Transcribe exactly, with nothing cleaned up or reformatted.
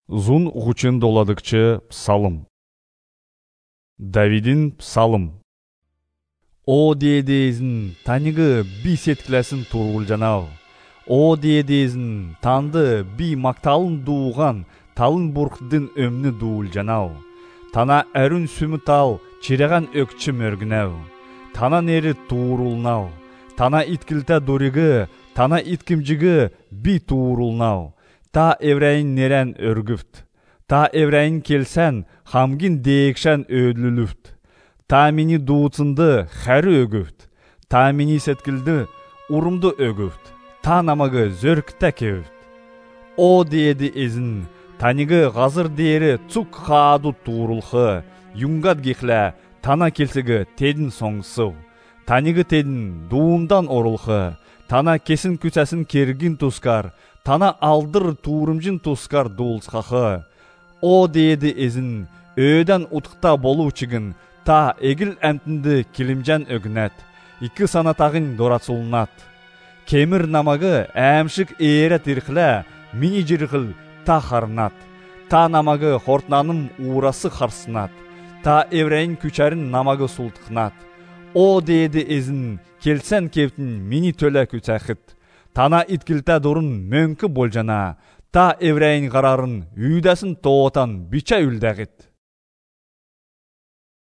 Зун гучен доладыкчы псалым. Давидин псалым. О диедезин таныгы би сеткілесін тургул жанау. О диедезин танды би макталын дууган талын бурхдын өмнү дуул жанау. Тана әрүн сүмі тал чиреган өкчі мөргінау. Тана нері туурулнау. Тана иткілті дуригы, тана иткімжігі би туурулнау. Та еврейин нерен өргүфт. Та еврейин келсен хамгин дейікшен өдлүлүфт. Та мини дуутсынды хәрі өгүфт. Та мини сеткілді урумду өгүфт. Та намагы зөркті кевіфт. О дейді ezin, таныгы ғазыр дейері цук хааду туурулхы, юнгат гихлә, тана келсігі тедін соңсыв. Таныгы тедін дуундан орулхы, тана кесін күсәсін кергин тускар, тана алдыр туурумжин тускар дуулсқақы. О дейді ezin, өйден утықта болу чигін, та егіл әмтінді килимжан өгінәт, икі санатағын доратсулнат. Кемір намагы әмшік эйрі тирхлә, мини жирхіл та харнат. Та намагы хортнаным уурасы харсынат. Та еврейін күчәрін намагы султықнат. О дейді ezin, келсен кевтін мини төлі күчәхіт. Тана иткілті дұрын мөңкі болжана. Та еврейін қарарын үйдәсін тоғытан бича үлдәғіт.